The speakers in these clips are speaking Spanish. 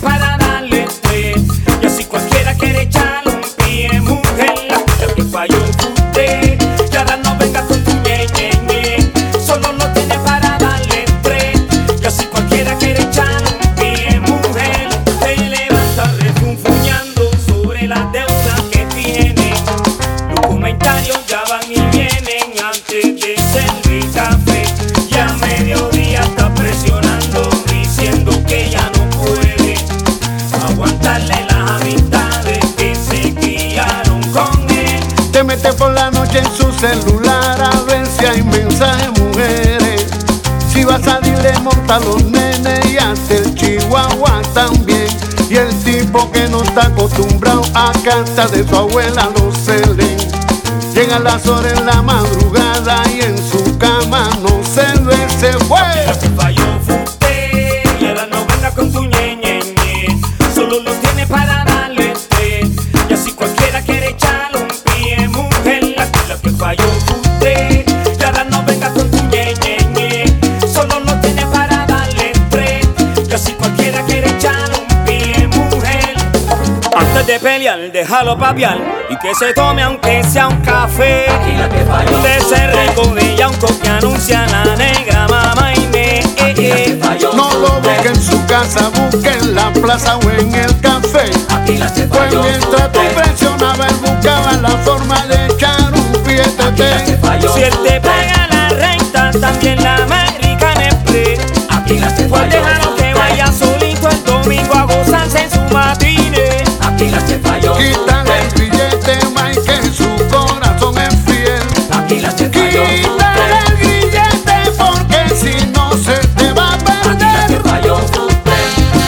para darle estrés. Y así cualquiera quiere echarle un pie, mujer. La que falló fue usted. Y ahora no venga con tu ñe. Solo lo tiene para darle estrés. Y así cualquiera quiere echarle un pie, mujer. Se levanta refunfuñando sobre las deudas que tiene. Los comentarios ya van y vienen antes de servir café. Y a mediodía está presionando, diciendo que ya no puede aguantarle las amistades que se criaron con él. Te mete por la noche en su celular a ver si hay mensajes, mujeres. Si va a salir le monta a los nenes y hace el chihuahua también. Y el tipo que no está acostumbrado a casa de su abuela lo celen. Llega a las horas en la madrugada y en su cama no se ve, se fue. La que falló fue usted. Y ahora no venga con tu ñe. Solo lo tiene para darle estrés. Y así cualquiera quiere echarle un pie, mujer. La que falló fue usted. Y ahora no venga con tu ñe. Solo lo tiene para darle estrés. Y así cualquiera quiere echarle un pie, mujer. Antes de pelear, déjalo papiar y que se tome aunque sea un café. Aquí la que falló De ese rico de Yauco que anuncia la negra mamá y me. No lo busque en su casa, busque en la plaza o en el café. Aquí la que Pues falló mientras tú presionabas, él buscaba la forma de echar un pie. Si él te paga la renta, también la American Express. Aquí la que Pues falló déjalo que vaya solito el domingo a gozarse en su matine. Aquí la que falló Quítale el billete, Mike, que su corazón es fiel. Aquí la que falló Quítale el billete porque si no se te va a Aquí la que perder. falló usted.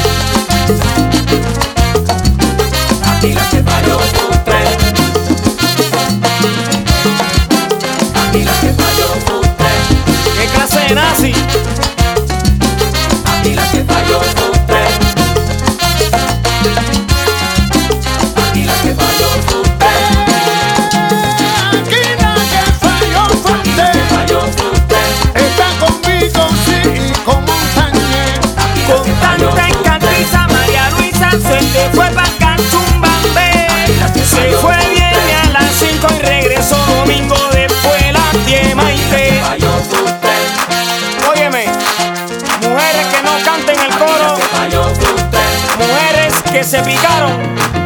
Aquí la que falló usted. Aquí la que falló usted. ¿Qué clase de nazi? Aquí la que falló usted. Aquí la que falló usted. Aquí la que falló fue usted. Falló usted. Está conmigo, sí, y con Montañez. Con tanta encantiza, María Luisa se te fue pa' Cachumbambé. Se fue viernes a las 5 y regresó domingo después las 10, Maite. Falló usted. Óyeme, mujeres que no canten el coro, Falló usted. mujeres que se picaron